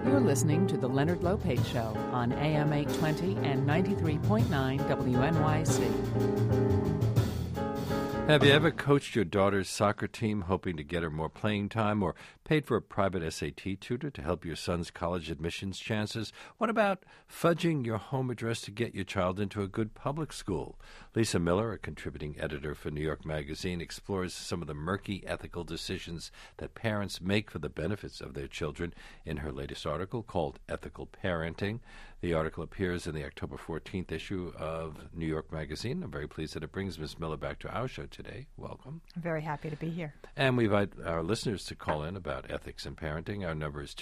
You're listening to The Leonard Lopate Show on AM 820 and 93.9 WNYC. Have you ever coached your daughter's soccer team hoping to get her more playing time, or paid for a private SAT tutor to help your son's college admissions chances? What about fudging your home address to get your child into a good public school? Lisa Miller, a contributing editor for New York Magazine, explores some of the murky ethical decisions that parents make for the benefits of their children in her latest article called Ethical Parenting. The article appears in the October 14th issue of New York Magazine. I'm very pleased that it brings Ms. Miller back to our show today. Welcome. I'm very happy to be here. And we invite our listeners to call in about ethics and parenting. Our number is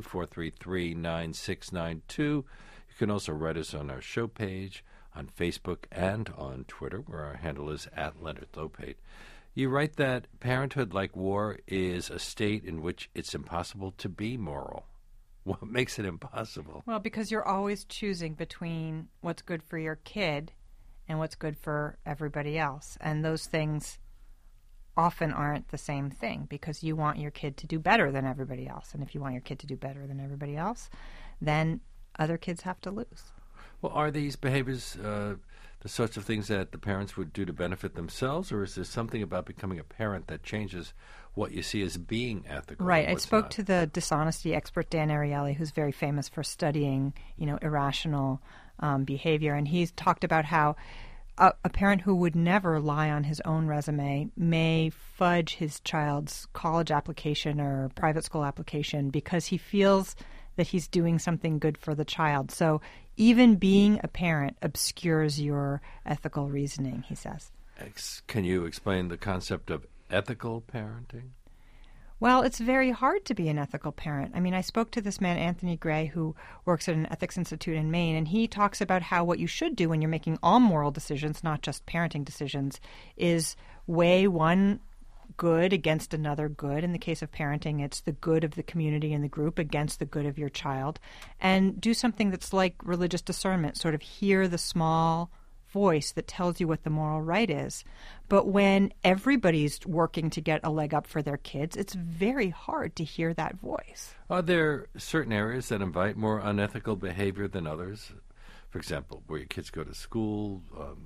212-433-9692. You can also write us on our show page, on Facebook, and on Twitter, where our handle is @LeonardLopate. You write that parenthood, like war, is a state in which it's impossible to be moral. What makes it impossible? Well, because you're always choosing between what's good for your kid and what's good for everybody else. And those things often aren't the same thing, because you want your kid to do better than everybody else. And if you want your kid to do better than everybody else, then other kids have to lose. Well, are these behaviors the sorts of things that the parents would do to benefit themselves, or is there something about becoming a parent that changes what you see as being ethical? Right. I spoke to the dishonesty expert, Dan Ariely, who's very famous for studying, irrational behavior. And he's talked about how a parent who would never lie on his own resume may fudge his child's college application or private school application because he feels that he's doing something good for the child. So even being a parent obscures your ethical reasoning, he says. Can you explain the concept of ethical parenting? Well, it's very hard to be an ethical parent. I mean, I spoke to this man, Anthony Gray, who works at an ethics institute in Maine, and he talks about how what you should do when you're making all moral decisions, not just parenting decisions, is weigh one good against another good. In the case of parenting, it's the good of the community and the group against the good of your child, and do something that's like religious discernment, sort of hear the small voice that tells you what the moral right is. But when everybody's working to get a leg up for their kids, it's very hard to hear that voice. Are there certain areas that invite more unethical behavior than others? For example, where your kids go to school,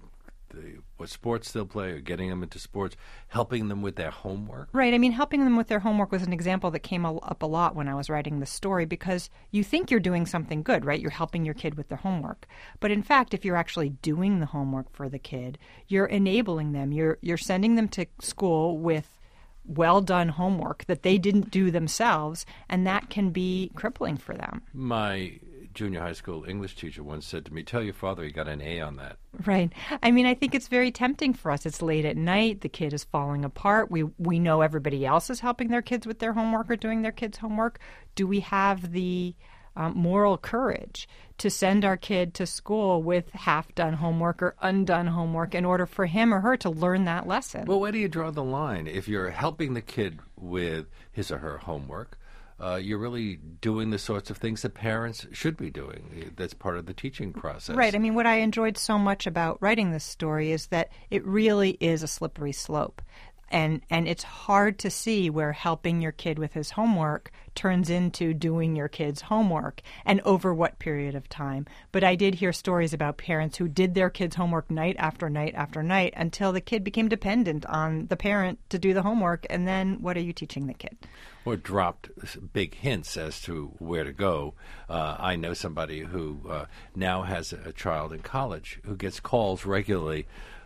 what sports they'll play, or getting them into sports, helping them with their homework? Right. I mean, helping them with their homework was an example that came up a lot when I was writing this story, because you think you're doing something good, right? You're helping your kid with their homework. But in fact, if you're actually doing the homework for the kid, you're enabling them. You're sending them to school with well-done homework that they didn't do themselves, and that can be crippling for them. My junior high school English teacher once said to me, "Tell your father he got an A on that." Right. I mean, I think it's very tempting for us. It's late at night. The kid is falling apart. We know everybody else is helping their kids with their homework or doing their kids' homework. Do we have the moral courage to send our kid to school with half-done homework or undone homework in order for him or her to learn that lesson? Well, where do you draw the line? If you're helping the kid with his or her homework, you're really doing the sorts of things that parents should be doing. That's part of the teaching process. Right. I mean, what I enjoyed so much about writing this story is that it really is a slippery slope. And it's hard to see where helping your kid with his homework turns into doing your kid's homework, and over what period of time. But I did hear stories about parents who did their kid's homework night after night after night until the kid became dependent on the parent to do the homework. And then what are you teaching the kid? Or dropped big hints as to where to go. I know somebody who now has a child in college who gets calls regularly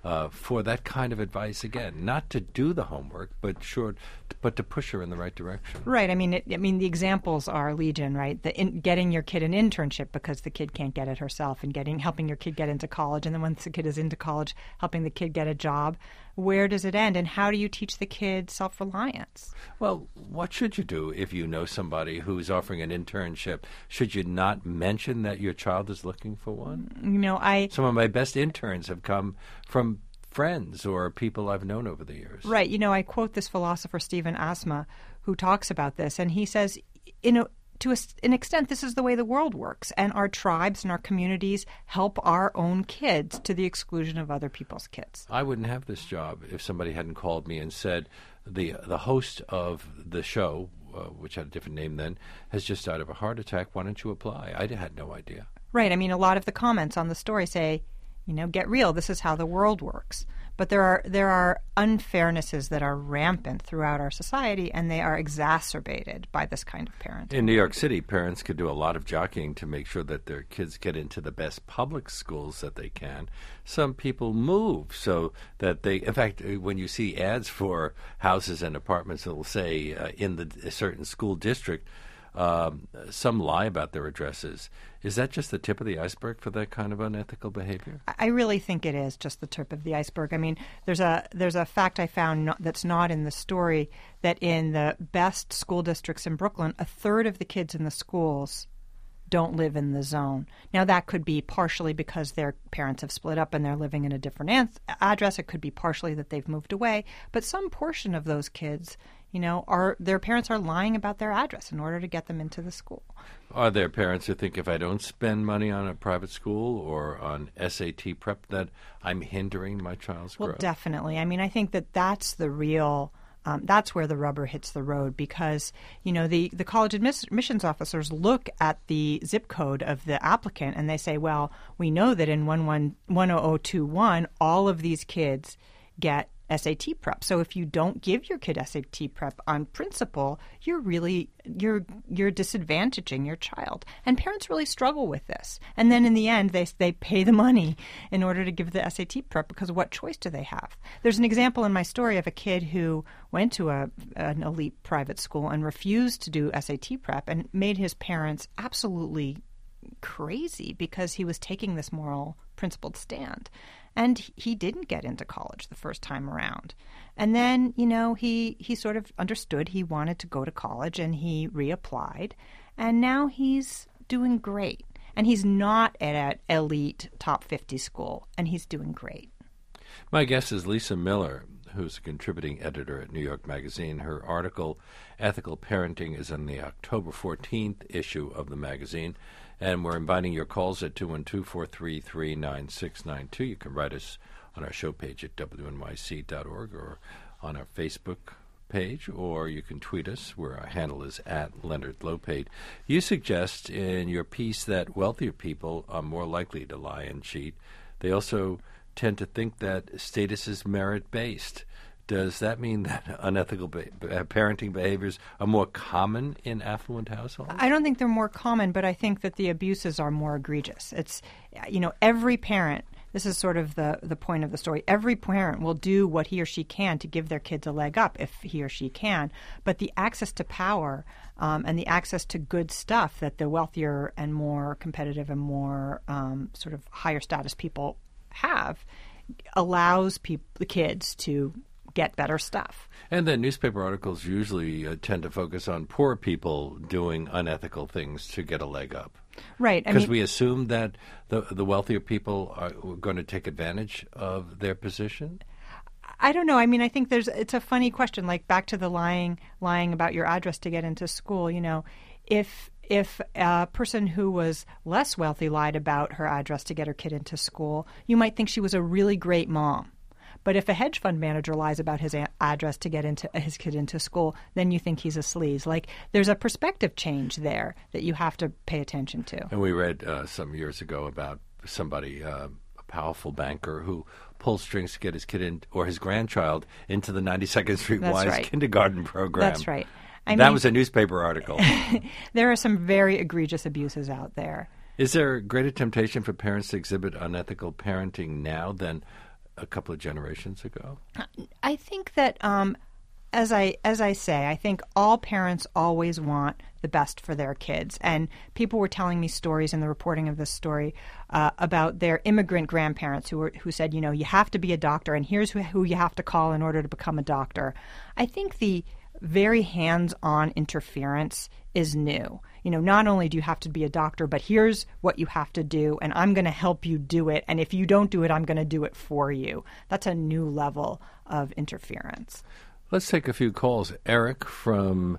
for that kind of advice, again, not to do the homework, but to push her in the right direction. Right. I mean, the examples are legion, right? Getting your kid an internship because the kid can't get it herself, and helping your kid get into college, and then once the kid is into college, helping the kid get a job. Where does it end, and how do you teach the kid self-reliance? Well, what should you do if you know somebody who's offering an internship? Should you not mention that your child is looking for one? Some of my best interns have come from friends or people I've known over the years. Right. I quote this philosopher, Stephen Asma, who talks about this, and he says, to an extent, this is the way the world works, and our tribes and our communities help our own kids to the exclusion of other people's kids. I wouldn't have this job if somebody hadn't called me and said the host of the show which had a different name then, has just died of a heart attack. Why don't you apply? I had no idea. Right. I mean, a lot of the comments on the story say, get real. This is how the world works. But there are unfairnesses that are rampant throughout our society, and they are exacerbated by this kind of parenting. In New York City, parents could do a lot of jockeying to make sure that their kids get into the best public schools that they can. Some people move so that they, in fact, when you see ads for houses and apartments, it will say in a certain school district, some lie about their addresses. Is that just the tip of the iceberg for that kind of unethical behavior? I really think it is just the tip of the iceberg. I mean, there's a fact I found that's not in the story, that in the best school districts in Brooklyn, a third of the kids in the schools don't live in the zone. Now, that could be partially because their parents have split up and they're living in a different address. It could be partially that they've moved away. But some portion of those kids, their parents are lying about their address in order to get them into the school. Are there parents who think if I don't spend money on a private school or on SAT prep that I'm hindering my child's growth? Well, definitely. I mean, I think that's the real that's where the rubber hits the road, because, the college admissions officers look at the zip code of the applicant and they say, well, we know that in 10021, all of these kids get SAT prep. So if you don't give your kid SAT prep on principle, you're disadvantaging your child. And parents really struggle with this. And then in the end, they pay the money in order to give the SAT prep, because what choice do they have? There's an example in my story of a kid who went to an elite private school and refused to do SAT prep and made his parents absolutely crazy because he was taking this moral, principled stand. And he didn't get into college the first time around. And then, he sort of understood he wanted to go to college, and he reapplied. And now he's doing great. And he's not at an elite top 50 school, and he's doing great. My guest is Lisa Miller, who's a contributing editor at New York Magazine. Her article, Ethical Parenting, is in the October 14th issue of the magazine. And we're inviting your calls at 212-433-9692. You can write us on our show page at wnyc.org or on our Facebook page, or you can tweet us, where our handle is at Leonard Lopate. You suggest in your piece that wealthier people are more likely to lie and cheat. They also tend to think that status is merit-based. Does that mean that unethical parenting behaviors are more common in affluent households? I don't think they're more common, but I think that the abuses are more egregious. It's, every parent, this is sort of the point of the story, every parent will do what he or she can to give their kids a leg up if he or she can. But the access to power and the access to good stuff that the wealthier and more competitive and more sort of higher status people have allows the kids to get better stuff. And then newspaper articles usually tend to focus on poor people doing unethical things to get a leg up. Right. Because we assume that the wealthier people are going to take advantage of their position? I don't know. I mean, I think it's a funny question, like back to the lying about your address to get into school. If a person who was less wealthy lied about her address to get her kid into school, you might think she was a really great mom. But if a hedge fund manager lies about his address to get his kid into school, then you think he's a sleaze. Like, there's a perspective change there that you have to pay attention to. And we read some years ago about somebody, a powerful banker, who pulled strings to get his kid in, or his grandchild into the 92nd Street Wise kindergarten program. That's right. That was a newspaper article. There are some very egregious abuses out there. Is there greater temptation for parents to exhibit unethical parenting now than a couple of generations ago? I think that, as I say, I think all parents always want the best for their kids. And people were telling me stories in the reporting of this story about their immigrant grandparents who said, you have to be a doctor, and here's who you have to call in order to become a doctor. I think the very hands-on interference is new. Not only do you have to be a doctor, but here's what you have to do, and I'm going to help you do it. And if you don't do it, I'm going to do it for you. That's a new level of interference. Let's take a few calls. Eric from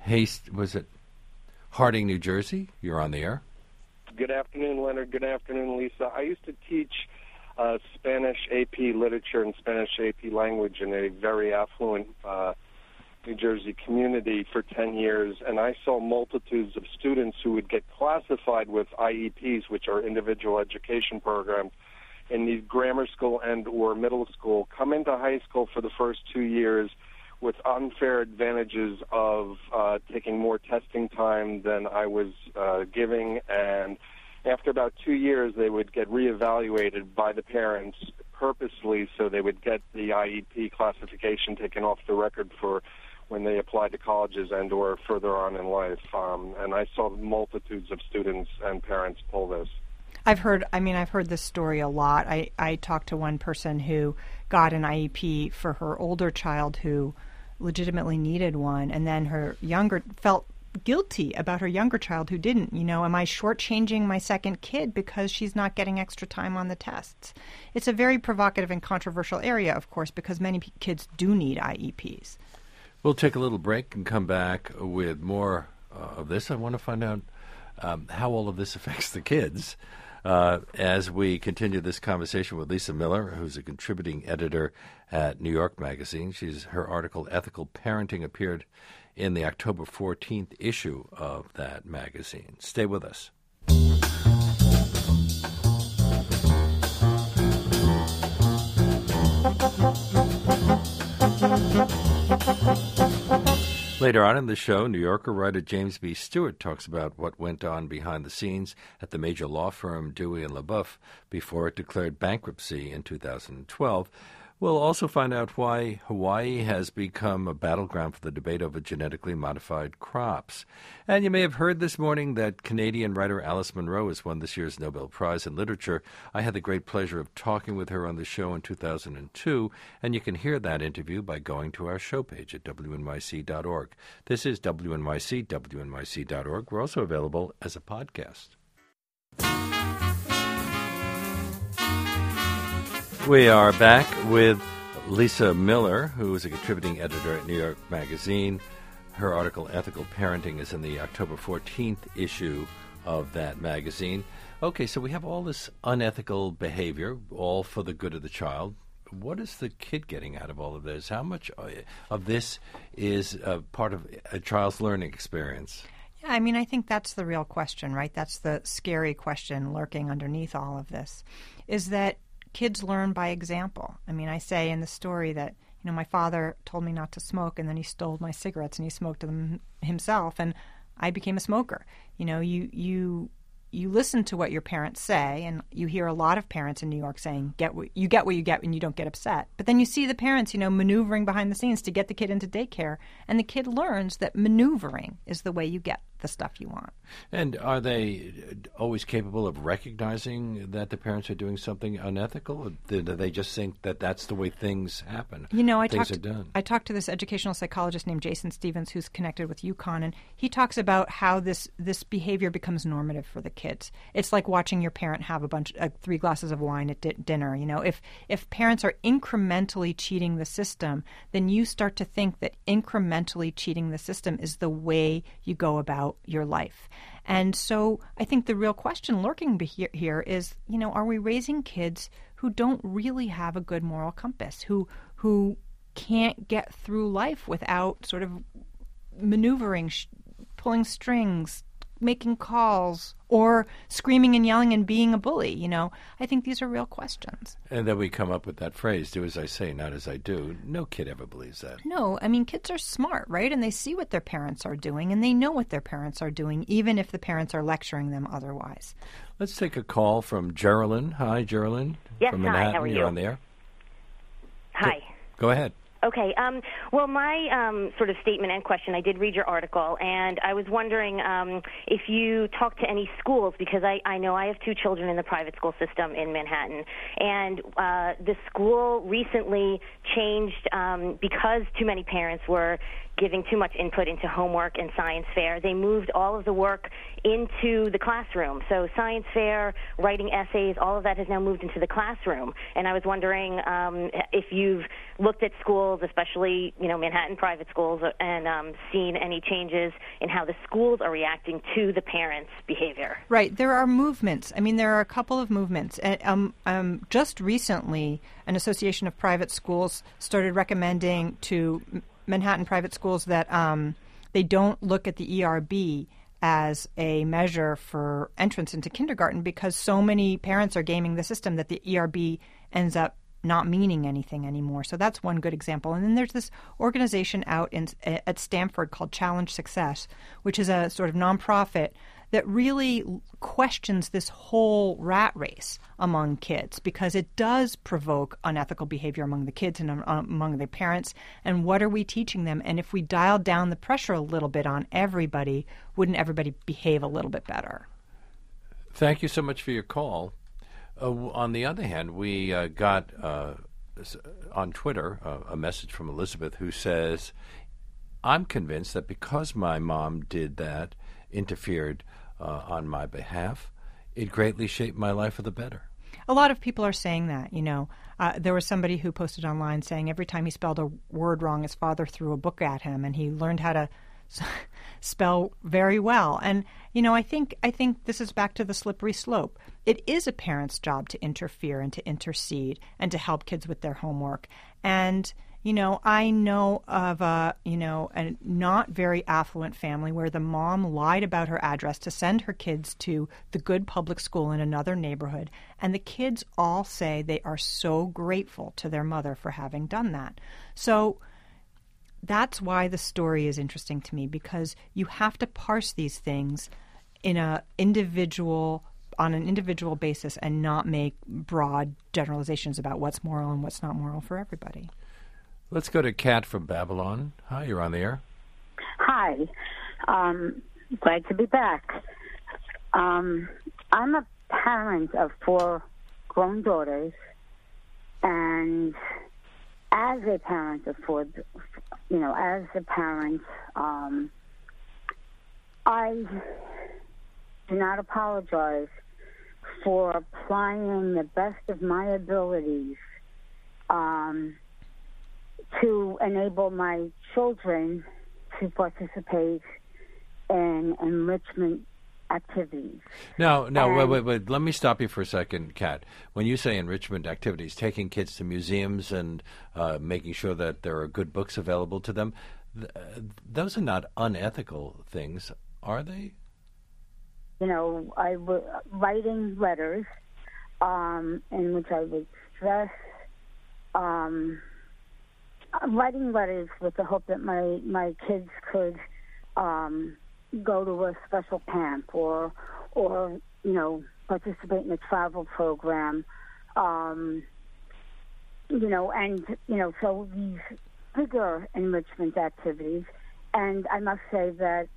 Harding, New Jersey. You're on the air. Good afternoon, Leonard. Good afternoon, Lisa. I used to teach Spanish AP literature and Spanish AP language in a very affluent New Jersey community for 10 years, and I saw multitudes of students who would get classified with IEPs, which are individual education programs, in the grammar school and or middle school, come into high school for the first 2 years with unfair advantages of taking more testing time than I was giving, and after about 2 years, they would get reevaluated by the parents purposely so they would get the IEP classification taken off the record for when they applied to colleges and or further on in life. And I saw multitudes of students and parents pull this. I've heard this story a lot. I talked to one person who got an IEP for her older child who legitimately needed one, and then her younger felt guilty about her younger child who didn't. Am I shortchanging my second kid because she's not getting extra time on the tests? It's a very provocative and controversial area, of course, because many kids do need IEPs. We'll take a little break and come back with more of this. I want to find out how all of this affects the kids. As we continue this conversation with Lisa Miller, who's a contributing editor at New York Magazine. Her article, Ethical Parenting, appeared in the October 14th issue of that magazine. Stay with us. Later on in the show, New Yorker writer James B. Stewart talks about what went on behind the scenes at the major law firm Dewey and LaBeouf before it declared bankruptcy in 2012. We'll also find out why Hawaii has become a battleground for the debate over genetically modified crops. And you may have heard this morning that Canadian writer Alice Munro has won this year's Nobel Prize in Literature. I had the great pleasure of talking with her on the show in 2002, and you can hear that interview by going to our show page at wnyc.org. This is WNYC, WNYC.org. We're also available as a podcast. We are back with Lisa Miller, who is a contributing editor at New York Magazine. Her article, Ethical Parenting, is in the October 14th issue of that magazine. Okay, so we have all this unethical behavior, all for the good of the child. What is the kid getting out of all of this? How much of this is part of a child's learning experience? Yeah, I think that's the real question, right? That's the scary question lurking underneath all of this, is that kids learn by example. I say in the story that, my father told me not to smoke, and then he stole my cigarettes and he smoked them himself, and I became a smoker. You listen to what your parents say, and you hear a lot of parents in New York saying, you get what you get and you don't get upset. But then you see the parents, maneuvering behind the scenes to get the kid into daycare, and the kid learns that maneuvering is the way you get the stuff you want. And are they always capable of recognizing that the parents are doing something unethical? Or do they just think that that's the way things happen? Things are done. I talked to this educational psychologist named Jason Stevens, who's connected with UConn, and he talks about how this behavior becomes normative for the kids. It's like watching your parent have 3 glasses of wine at dinner. If parents are incrementally cheating the system, then you start to think that incrementally cheating the system is the way you go about your life. And so I think the real question lurking here is, are we raising kids who don't really have a good moral compass, who can't get through life without sort of maneuvering, pulling strings, making calls, or screaming and yelling and being a bully? I think these are real questions. And then we come up with that phrase, do as I say, not as I do. No kid ever believes that. No, kids are smart, right? And they see what their parents are doing, and they know what their parents are doing, even if the parents are lecturing them otherwise. Let's take a call from Geraldine. Hi, Geraldine. Yes, from Manhattan. Hi, how are you? You're on the air. Hi. Go ahead. Okay. Well, my sort of statement and question, I did read your article, and I was wondering if you talked to any schools, because I know I have 2 children in the private school system in Manhattan, and the school recently changed because too many parents were giving too much input into homework and science fair. They moved all of the work into the classroom. So science fair, writing essays, all of that has now moved into the classroom. And I was wondering if you've looked at schools, especially, Manhattan private schools, and seen any changes in how the schools are reacting to the parents' behavior. Right. There are movements. There are a couple of movements. Just recently, an association of private schools started recommending to Manhattan private schools that they don't look at the ERB as a measure for entrance into kindergarten because so many parents are gaming the system that the ERB ends up not meaning anything anymore. So that's one good example. And then there's this organization out at Stanford called Challenge Success, which is a sort of nonprofit that really questions this whole rat race among kids because it does provoke unethical behavior among the kids and among their parents. And what are we teaching them? And if we dialed down the pressure a little bit on everybody, wouldn't everybody behave a little bit better? Thank you so much for your call. On the other hand, we got on Twitter a message from Elizabeth who says, I'm convinced that because my mom did that, interfered on my behalf, it greatly shaped my life for the better. A lot of people are saying that, there was somebody who posted online saying every time he spelled a word wrong, his father threw a book at him and he learned how to spell very well. And, I think this is back to the slippery slope. It is a parent's job to interfere and to intercede and to help kids with their homework. And, I know of a not very affluent family where the mom lied about her address to send her kids to the good public school in another neighborhood. And the kids all say they are so grateful to their mother for having done that. So that's why the story is interesting to me, because you have to parse these things on an individual basis and not make broad generalizations about what's moral and what's not moral for everybody. Let's go to Kat from Babylon. Hi, you're on the air. Hi. Glad to be back. I'm a parent of 4 grown daughters, and as a parent of 4, I do not apologize for applying the best of my abilities to enable my children to participate in enrichment activities. Now, wait. Let me stop you for a second, Kat. When you say enrichment activities, taking kids to museums and making sure that there are good books available to them, those are not unethical things, are they? I was writing letters in which I would stress writing letters with the hope that my kids could go to a special camp or participate in a travel program, so these bigger enrichment activities. And I must say that,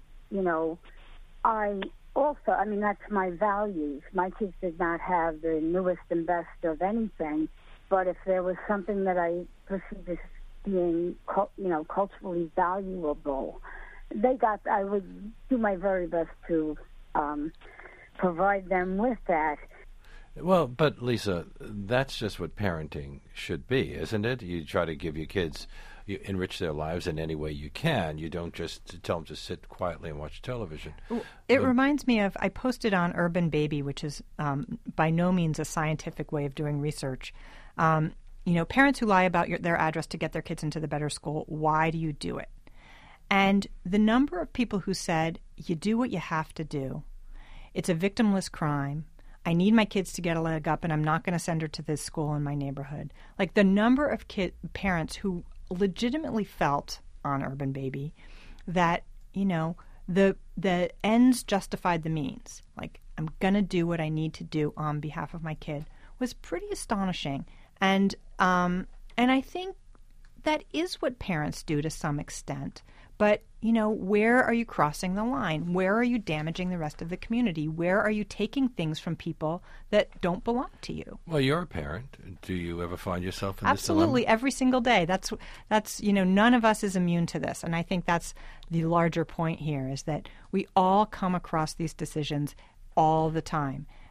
that's my values. My kids did not have the newest and best of anything, but if there was something that I perceived as being, culturally valuable, I would do my very best to provide them with that. Well, but Lisa, that's just what parenting should be, isn't it? You try to give your kids, you enrich their lives in any way you can. You don't just tell them to sit quietly and watch television. It reminds me of, I posted on Urban Baby, which is by no means a scientific way of doing research. Parents who lie about their address to get their kids into the better school, why do you do it? And the number of people who said, you do what you have to do. It's a victimless crime. I need my kids to get a leg up, and I'm not going to send her to this school in my neighborhood. Like the number of parents who legitimately felt on Urban Baby that, the ends justified the means. Like, I'm going to do what I need to do on behalf of my kid was pretty astonishing. And I think that is what parents do to some extent. But, where are you crossing the line? Where are you damaging the rest of the community? Where are you taking things from people that don't belong to you? Well, you're a parent. Do you ever find yourself in this Absolutely, dilemma? every single day. That's none of us is immune to this. And I think that's the larger point here, is that we all come across these decisions all the time.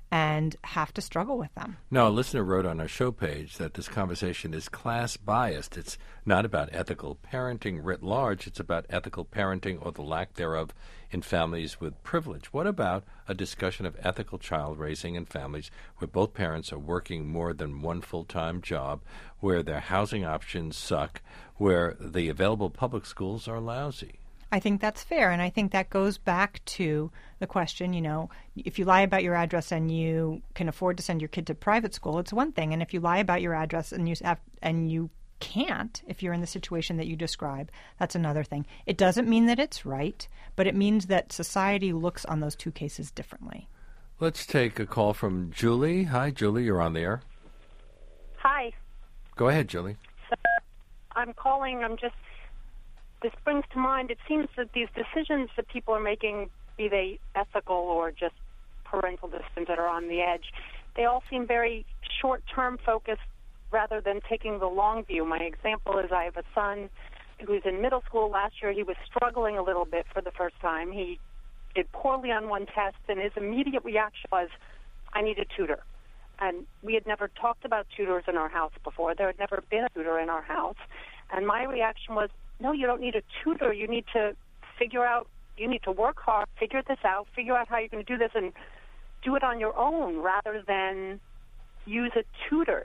and have to struggle with them. No, a listener wrote on our show page that this conversation is class biased. It's not about ethical parenting writ large. It's about ethical parenting or the lack thereof in families with privilege. What about a discussion of ethical child raising in families where both parents are working more than one full-time job, where their housing options suck, where the available public schools are lousy? I think that's fair, and I think that goes back to the question, if you lie about your address and you can afford to send your kid to private school, it's one thing. And if you lie about your address and you can't, if you're in the situation that you describe, that's another thing. It doesn't mean that it's right, but it means that society looks on those two cases differently. Let's take a call from Julie. Hi, Julie, you're on the air. Hi. Go ahead, Julie. I'm calling, this brings to mind, it seems that these decisions that people are making, be they ethical or just parental decisions that are on the edge, they all seem very short-term focused rather than taking the long view. My example is I have a son who's in middle school. Last year he was struggling a little bit for the first time. He did poorly on one test, and his immediate reaction was, I need a tutor. And we had never talked about tutors in our house before. There had never been a tutor in our house. And my reaction was, no, you don't need a tutor. You need to you need to work hard, figure this out, figure out how you're going to do this, and do it on your own rather than use a tutor.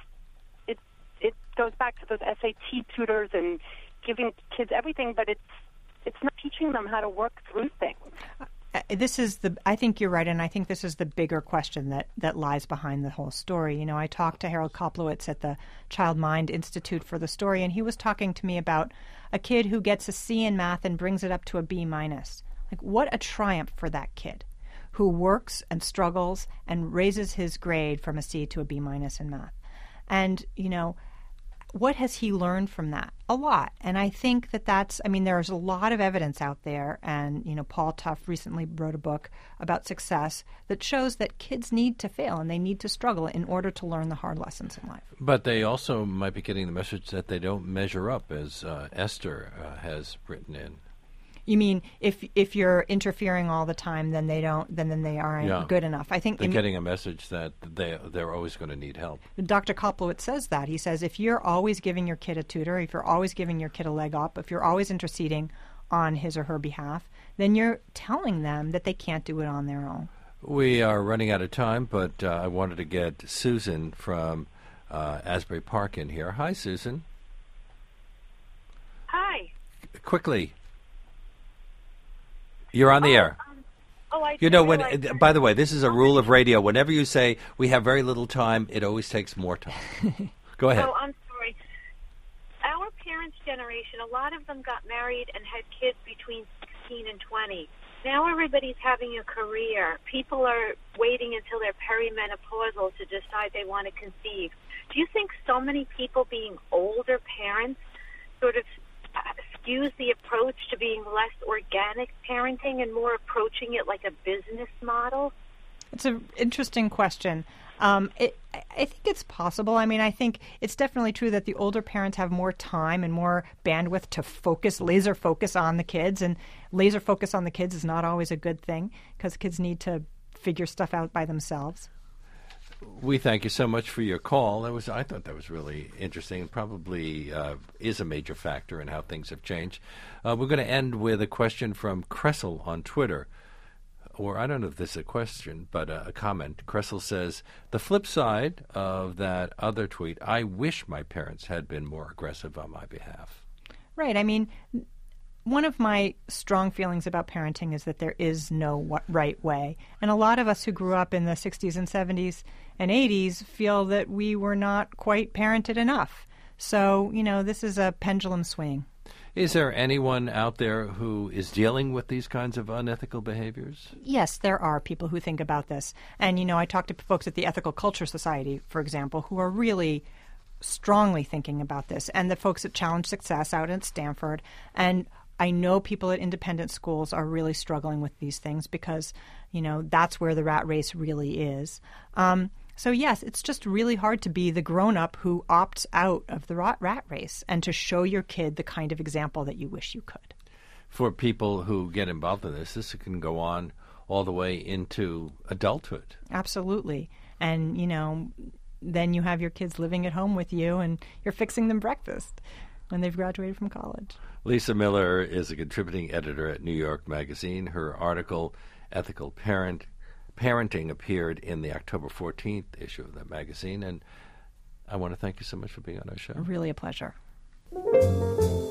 It goes back to those SAT tutors and giving kids everything, but it's not teaching them how to work through things. I think you're right, and I think this is the bigger question that lies behind the whole story. I talked to Harold Koplowitz at the Child Mind Institute for the story, and he was talking to me about a kid who gets a C in math and brings it up to a B-. Like, what a triumph for that kid who works and struggles and raises his grade from a C to a B- in math. And, what has he learned from that? A lot. And I think there's a lot of evidence out there. And, Paul Tough recently wrote a book about success that shows that kids need to fail and they need to struggle in order to learn the hard lessons in life. But they also might be getting the message that they don't measure up, as Esther has written in. You mean if you're interfering all the time, then they aren't good enough? I think they're getting a message that they're always going to need help. Dr. Koplowitz says that. He says if you're always giving your kid a tutor, if you're always giving your kid a leg up, if you're always interceding on his or her behalf, then you're telling them that they can't do it on their own. We are running out of time, but I wanted to get Susan from Asbury Park in here. Hi, Susan. Hi. Quickly. You're on the air. By the way, this is a rule of radio. Whenever you say we have very little time, it always takes more time. Go ahead. Oh, I'm sorry. Our parents' generation, a lot of them got married and had kids between 16 and 20. Now everybody's having a career. People are waiting until they're perimenopausal to decide they want to conceive. Do you think so many people being older parents sort of skews the approach to being less organic parenting and more approaching it like a business model? It's an interesting question. I think it's possible. I think it's definitely true that the older parents have more time and more bandwidth to laser focus on the kids. And laser focus on the kids is not always a good thing because kids need to figure stuff out by themselves. We thank you so much for your call. I thought that was really interesting. Probably is a major factor in how things have changed. We're going to end with a question from Cressel on Twitter. Or I don't know if this is a question, but a comment. Cressel says, the flip side of that other tweet, I wish my parents had been more aggressive on my behalf. Right. One of my strong feelings about parenting is that there is no right way. And a lot of us who grew up in the 60s and 70s and 80s feel that we were not quite parented enough. So, this is a pendulum swing. Is there anyone out there who is dealing with these kinds of unethical behaviors? Yes, there are people who think about this. And, I talk to folks at the Ethical Culture Society, for example, who are really strongly thinking about this. And the folks at Challenge Success out at Stanford. And I know people at independent schools are really struggling with these things because, that's where the rat race really is. So, yes, it's just really hard to be the grown-up who opts out of the rat race and to show your kid the kind of example that you wish you could. For people who get involved in this can go on all the way into adulthood. Absolutely. And, then you have your kids living at home with you and you're fixing them breakfast when they've graduated from college. Lisa Miller is a contributing editor at New York Magazine. Her article, Ethical Parenting, appeared in the October 14th issue of that magazine. And I want to thank you so much for being on our show. Really a pleasure.